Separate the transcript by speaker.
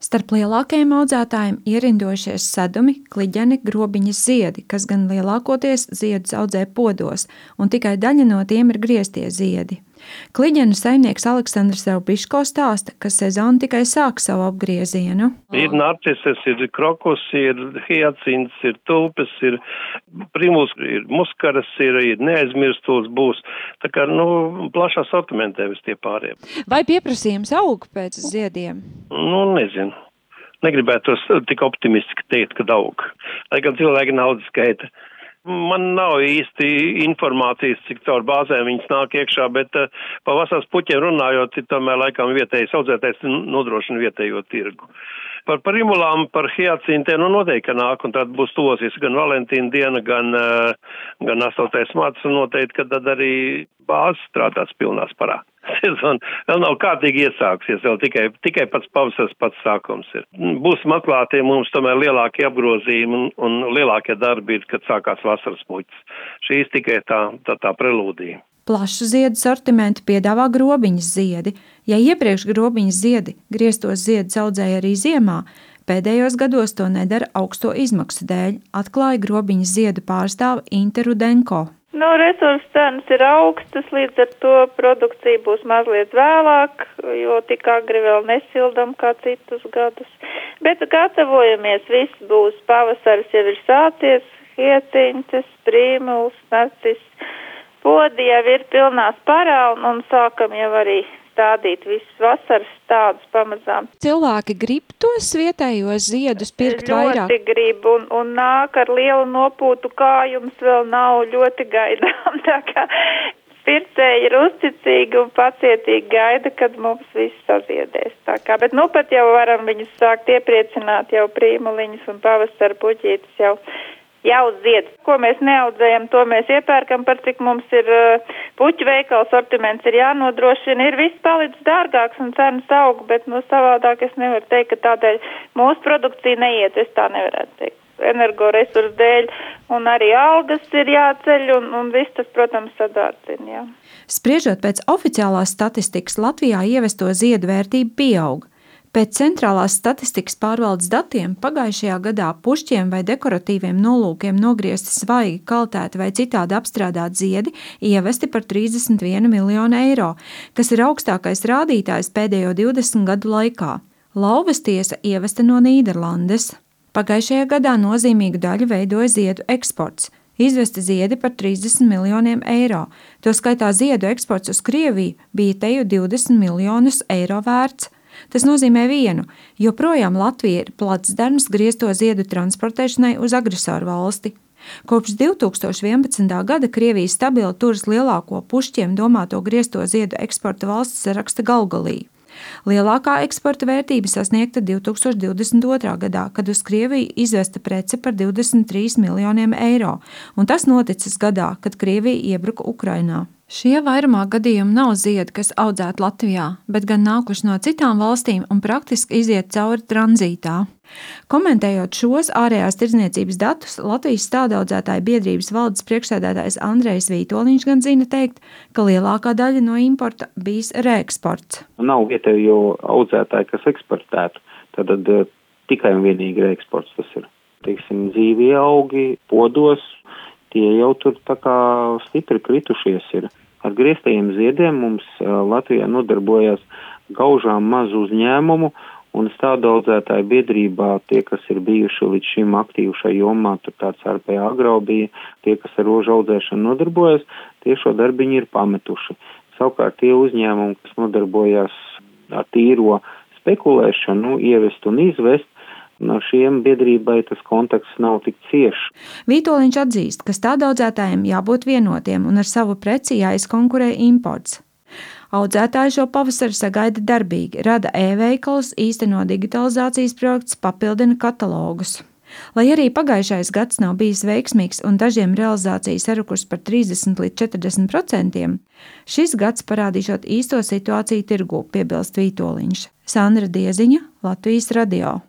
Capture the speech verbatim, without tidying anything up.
Speaker 1: Starp lielākajiem audzētājiem ierindojušies sedumi, kliģeni, grobiņas ziedi, kas gan lielākoties ziedus audzē podos, un tikai daļa no tiem ir grieztie ziedi. Kliģenu saimnieks Aleksandrs Raubiško stāsta, ka sezona tikai sāk savu apgriezienu.
Speaker 2: Ir narcises, ir krokus, ir hiacints, ir tulpes, ir primus, ir muskaras, ir, ir neaizmirstuls būs. Tā kā, nu, plašā sortimentē vis tie pāriem.
Speaker 1: Vai pieprasījums aug pēc ziediem?
Speaker 2: Nu, nezinu. Negribētu tik optimistiski teikt, ka aug. Lai gan cilvēki naudu skaita. Man nav īsti informācijas, cik caur bāzēm viņas nāk iekšā, bet uh, pa vasaras puķiem runājot, tomēr laikam vietējais audzētājs nodrošina vietējo tirgu. Par primulām, par hiacintiem, nu noteikti nāk, un tad būs tuvosies gan Valentīna diena, gan, uh, gan astotais marts, un noteikti, ka tad arī bāzes strādās pilnā sparā. Sezona vēl nav kārtīgi iesāksies, vēl tikai, tikai pats pavasars, pats sākums ir. Būs atklātie mums tomēr lielākie apgrozījumi un, un lielākie darbi ir, kad sākās vasaras puķis. Šīs tikai tā, tā, tā prelūdija.
Speaker 1: Plašu ziedu sortimentu piedāvā grobiņas ziedi. Ja iepriekš grobiņas ziedi grieztos ziedus audzēja arī ziemā, pēdējos gados to nedara augsto izmaksu dēļ, atklāja grobiņas ziedu pārstāve Inte Rudenko.
Speaker 3: Nu, resursu cenas ir augstas, līdz ar to produkcija būs mazliet vēlāk, jo tik agri vēl nesildam kā citus gadus. Bet gatavojamies, viss būs, pavasaris jau ir sācies, hiacintes, prīmuls, narcis, podi jau ir pilnā sparā un, un sākam jau arī stādīt visus vasaras stādus pamazām.
Speaker 1: Cilvēki grib tos vietējos ziedus pirkt vairāk?
Speaker 3: Ļoti grib un, un nāk ar lielu nopūtu kājumus, vēl nav ļoti gaidām. Tā kā pircēji ir uzticīgi un pacietīgi gaida, kad mums viss saziedēs. Tā kā, bet nu pat jau varam viņus sākt iepriecināt, jau prīmuliņus un pavasara puķītes jau. Jau ziedus. Ko mēs neaudzējam, to mēs iepērkam, par cik mums ir uh, puķu veikala sortiments ir jānodrošina. Ir viss palicis dārgāks un cenas aug, bet no savādāk es nevaru teikt, ka tādēļ mūsu produkcija neiet, es tā nevarētu teikt. Energoresursu dēļ un arī algas ir jāceļ un, un viss tas, protams, sadārdzina, jā.
Speaker 1: Spriežot pēc oficiālās statistikas, Latvijā ievesto ziedu vērtība pieaug. Pēc centrālās statistikas pārvaldes datiem pagājušajā gadā pušķiem vai dekoratīviem nolūkiem nogriezti svaigi, kaltēti vai citādi apstrādāti ziedi ievesti par trīsdesmit vienu miljonu eiro, kas ir augstākais rādītājs pēdējo divdesmit gadu laikā. Lauvas tiesa ievesta no Nīderlandes. Pagājušajā gadā nozīmīgu daļu veidoja ziedu eksports. Izvesti ziedi par trīsdesmit miljoniem eiro. To skaitā ziedu eksports uz Krieviju bija teju divdesmit miljonus eiro vērts. Tas nozīmē vienu, joprojām Latvija ir placdarms griezto ziedu transportēšanai uz agresoru valsti. Kopš divi tūkstoši vienpadsmitā gada Krievija stabili turas lielāko pušķiem domāto griezto ziedu eksporta valsts saraksta galgalī. Lielākā eksporta vērtība sasniegta divi tūkstoši divdesmit otrā gadā, kad uz Krieviju izvesta prece par divdesmit trīs miljoniem eiro, un tas noticis gadā, kad Krievija iebruka Ukrainā. Šie vairumā gadījumi nav ziedi, kas audzēti Latvijā, bet gan nākuši no citām valstīm un praktiski iziet cauri tranzītā. Komentējot šos ārējās tirdzniecības datus, Latvijas stādaudzētāju biedrības valdes priekšsēdētājs Andrejs Vītoliņš gan zina teikt, ka lielākā daļa no importa bijis reeksports.
Speaker 4: Nav vietējo audzētāju, kas eksportētu, tad uh, tikai un vienīgi reeksports tas ir. Teiksim, dzīvie augi, podos, tie jau tur tā kā stipri kritušies ir. Ar grieztajiem ziediem mums uh, Latvijā nodarbojās gaužām mazu uzņēmumu un stādaudzētāju biedrībā tie, kas ir bijuši līdz šim aktīvi šai jomā, tur tāds R P Agro bija, tie, kas ar rožu audzēšanu nodarbojas, tie šo darbiņu ir pametuši. Savukārt tie uzņēmumi, kas nodarbojās ar tīro spekulēšanu, ievest un izvest, no šiem biedrībai tas kontakts nav tik ciešs.
Speaker 1: Vītoliņš atzīst, ka stādaudzētājiem jābūt vienotiem un ar savu preci jāizkonkurē imports. Audzētāji šo pavasari sagaida darbīgi, rada e-veikalus, īsteno digitalizācijas projekts, papildina katalogus. Lai arī pagājušais gads nav bijis veiksmīgs un dažiem realizācija sarukus par trīsdesmit līdz četrdesmit procentiem, šis gads parādīšot īsto situāciju tirgū, piebilst Vītoliņš. Sandra Dieziņa, Latvijas radio.